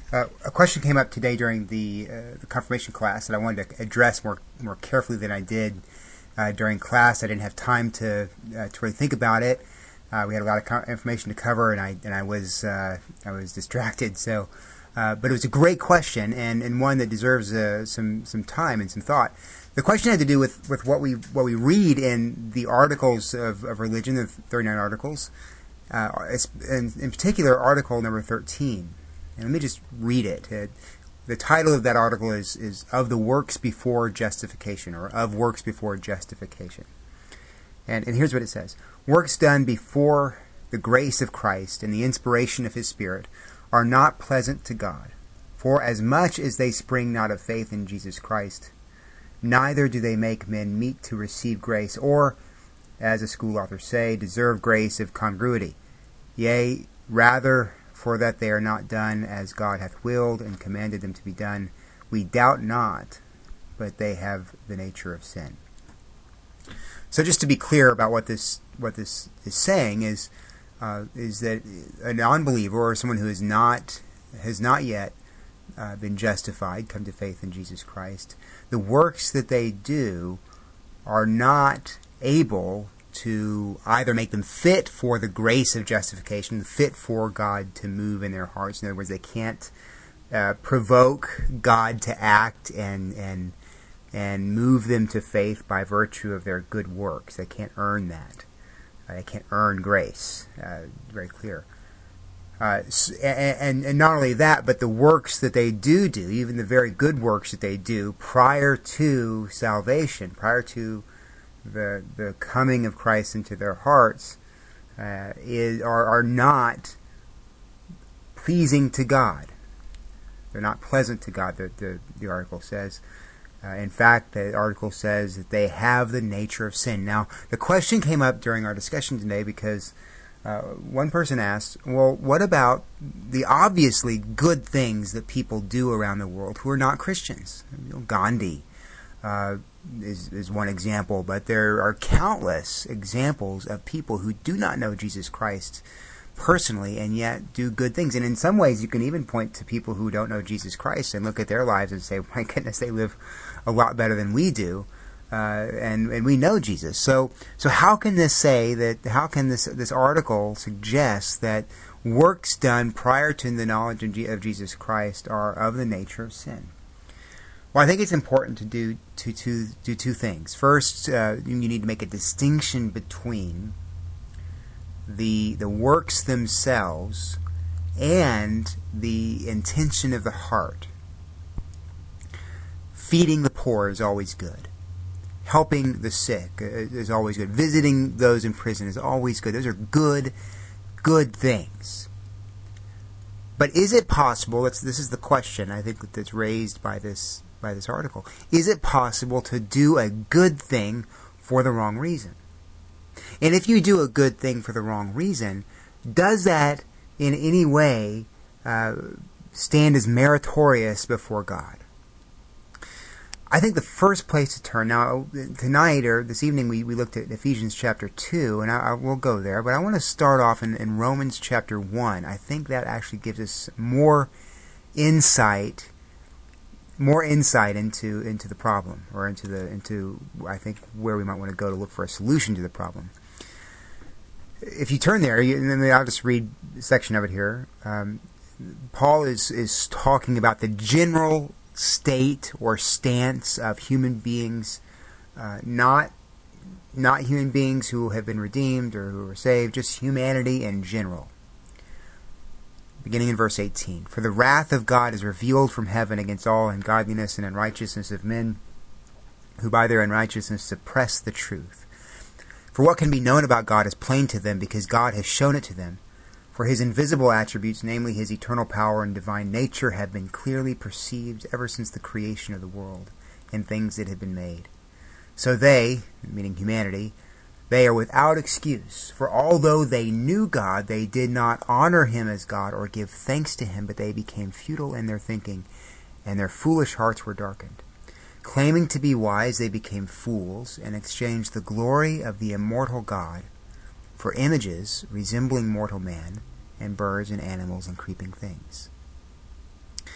A question came up today during the confirmation class that I wanted to address more carefully than I did during class. I didn't have time to really think about it. We had a lot of information to cover, and I was distracted. So, but it was a great question and one that deserves some time and some thought. The question had to do with what we read in the articles of religion, the 39 articles, in particular article number 13. And let me just read it. The title of that article is Of the Works Before Justification, or Of Works Before Justification. And here's what it says. Works done before the grace of Christ and the inspiration of His Spirit are not pleasant to God, for as much as they spring not of faith in Jesus Christ, neither do they make men meet to receive grace, or, as the school authors say, deserve grace of congruity. Yea, rather, for that they are not done as God hath willed and commanded them to be done, we doubt not, but they have the nature of sin. So just to be clear about what this is saying is that a non-believer or someone who has not yet been justified, come to faith in Jesus Christ, the works that they do are not able to either make them fit for the grace of justification, fit for God to move in their hearts. In other words, they can't provoke God to act and move them to faith by virtue of their good works. They can't earn that. They can't earn grace. Very clear. And not only that, but the works that they do, even the very good works that they do prior to salvation, prior to the coming of Christ into their hearts, are not pleasing to God. They're not pleasant to God, the article says. In fact, the article says that they have the nature of sin. Now, the question came up during our discussion today because one person asked, well, what about the obviously good things that people do around the world who are not Christians? Gandhi is one example, but there are countless examples of people who do not know Jesus Christ personally and yet do good things. And in some ways, you can even point to people who don't know Jesus Christ and look at their lives and say, my goodness, they live a lot better than we do. And we know Jesus. So how can this say that? How can this article suggest that works done prior to the knowledge of Jesus Christ are of the nature of sin? Well, I think it's important to do two things. First, you need to make a distinction between the works themselves and the intention of the heart. Feeding the poor is always good. Helping the sick is always good. Visiting those in prison is always good. Those are good things. But is it possible, this is the question I think that's raised by this article, is it possible to do a good thing for the wrong reason? And if you do a good thing for the wrong reason, does that in any way stand as meritorious before God? I think the first place to turn, now tonight or this evening we looked at Ephesians chapter 2, and I will go there, but I want to start off in Romans chapter 1. I think that actually gives us more insight into the problem, or into I think where we might want to go to look for a solution to the problem. If you turn there, and then I'll just read a section of it here. Paul is talking about the general state or stance of human beings, not human beings who have been redeemed or who are saved, just humanity in general. Beginning in verse 18. For the wrath of God is revealed from heaven against all ungodliness and unrighteousness of men, who by their unrighteousness suppress the truth. For what can be known about God is plain to them, because God has shown it to them. For His invisible attributes, namely His eternal power and divine nature, have been clearly perceived ever since the creation of the world and things that have been made. So they, meaning humanity, they are without excuse. For although they knew God, they did not honor Him as God or give thanks to Him, but they became futile in their thinking, and their foolish hearts were darkened. Claiming to be wise, they became fools and exchanged the glory of the immortal God for images resembling mortal man and birds and animals and creeping things.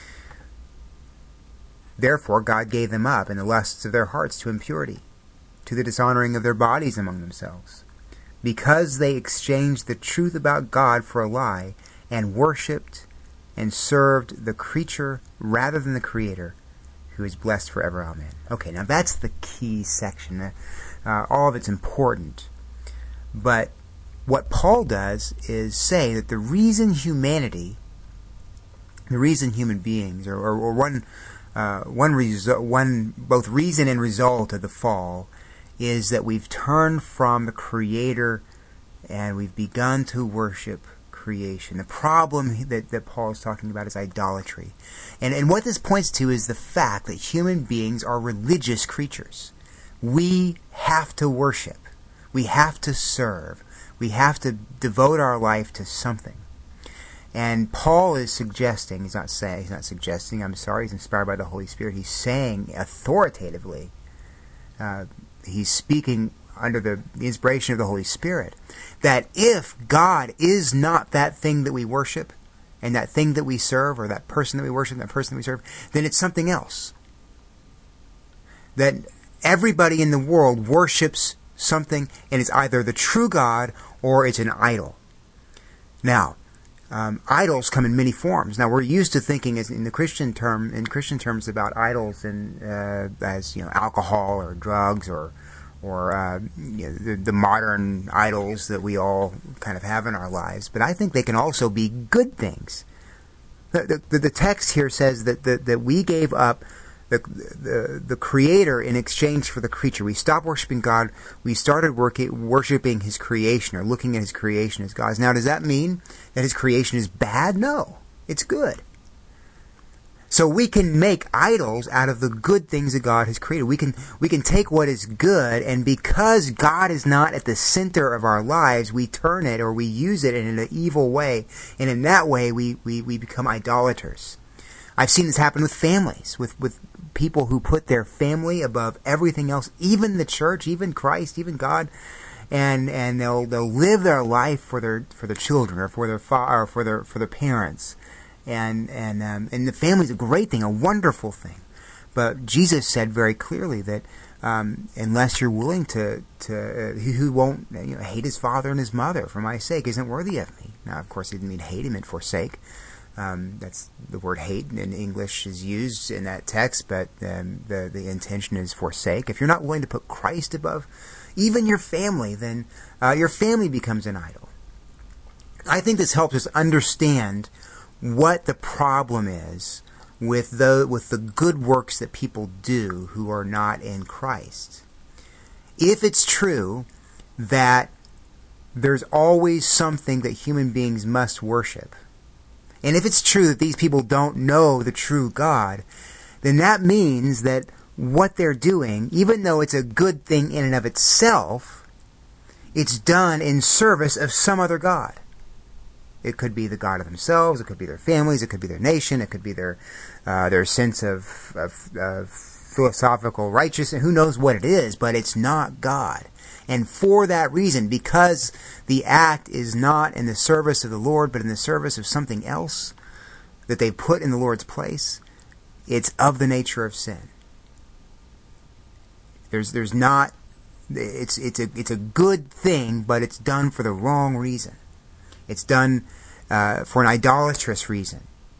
Therefore God gave them up in the lusts of their hearts to impurity, to the dishonoring of their bodies among themselves, because they exchanged the truth about God for a lie, and worshipped and served the creature rather than the Creator, who is blessed forever. Amen. Okay, now that's the key section. All of it's important. But what Paul does is say that the reason human beings, both reason and result of the fall, is that we've turned from the Creator and we've begun to worship creation. The problem that Paul is talking about is idolatry. And what this points to is the fact that human beings are religious creatures. We have to worship. We have to serve. We have to devote our life to something. And Paul is suggesting, he's not suggesting, he's inspired by the Holy Spirit. He's saying authoritatively, he's speaking under the inspiration of the Holy Spirit, that if God is not that thing that we worship, and that thing that we serve, or that person that we worship, and that person that we serve, then it's something else. That everybody in the world worships something, and it's either the true God or it's an idol. Now, idols come in many forms. Now, we're used to thinking in Christian terms about idols as alcohol or drugs or the modern idols that we all kind of have in our lives. But I think they can also be good things. The text here says that we gave up the Creator in exchange for the creature. We stopped worshiping God. We started worshiping His creation, or looking at His creation as God's. Now, does that mean that His creation is bad? No, it's good. So we can make idols out of the good things that God has created. We can take what is good, and because God is not at the center of our lives, we turn it or we use it in an evil way, and in that way we become idolaters. I've seen this happen with families, with people who put their family above everything else, even the church, even Christ, even God, and they'll live their life for their children or for their parents. And the family is a great thing, a wonderful thing. But Jesus said very clearly that unless you're willing who won't hate his father and his mother for my sake isn't worthy of me. Now, of course, he didn't mean hate; he meant forsake. That's the word hate in English is used in that text, but the intention is forsake. If you're not willing to put Christ above even your family, then your family becomes an idol. I think this helps us understand what the problem is with the good works that people do who are not in Christ. If it's true that there's always something that human beings must worship, and if it's true that these people don't know the true God, then that means that what they're doing, even though it's a good thing in and of itself, it's done in service of some other God. It could be the God of themselves. It could be their families. It could be their nation. It could be their sense of philosophical righteousness. Who knows what it is, but it's not God. And for that reason, because the act is not in the service of the Lord, but in the service of something else that they put in the Lord's place, it's of the nature of sin. There's not. It's a good thing, but it's done for the wrong reason. It's done for an idolatrous reason.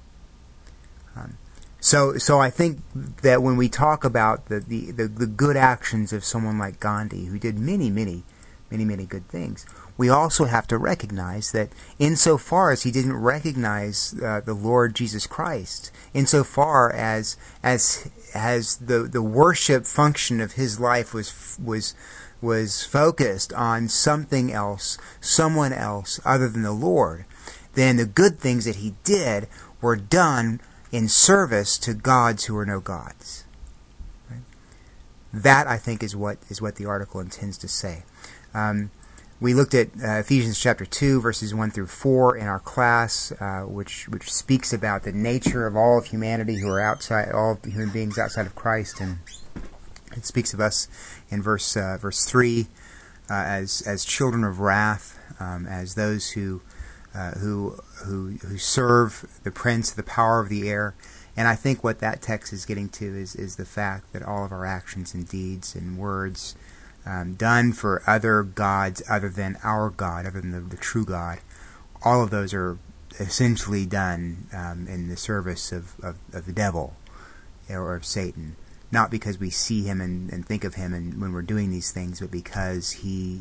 So I think that when we talk about the good actions of someone like Gandhi, who did many good things, we also have to recognize that insofar as he didn't recognize the Lord Jesus Christ, insofar as the worship function of his life was focused on something else, someone else other than the Lord, then the good things that he did were done in service to gods who are no gods. Right? That, I think, is what the article intends to say. We looked at Ephesians chapter 2, verses 1 through 4 in our class, which speaks about the nature of all of humanity who are outside, all human beings outside of Christ, and it speaks of us in verse 3 as children of wrath, as those who serve the prince, the power of the air, And I think what that text is getting to is the fact that all of our actions and deeds and words done for other gods other than our God, other than the true God, all of those are essentially done in the service of the devil or of Satan. Not because we see him and think of him and when we're doing these things, but because he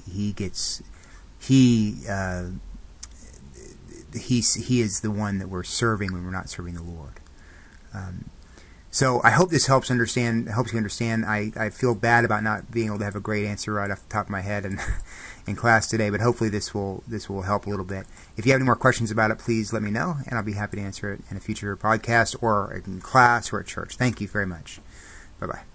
is the one that we're serving when we're not serving the Lord. So I hope this helps you understand. I feel bad about not being able to have a great answer right off the top of my head in class today, but hopefully this will help a little bit. If you have any more questions about it, please let me know, and I'll be happy to answer it in a future podcast or in class or at church. Thank you very much. Bye-bye.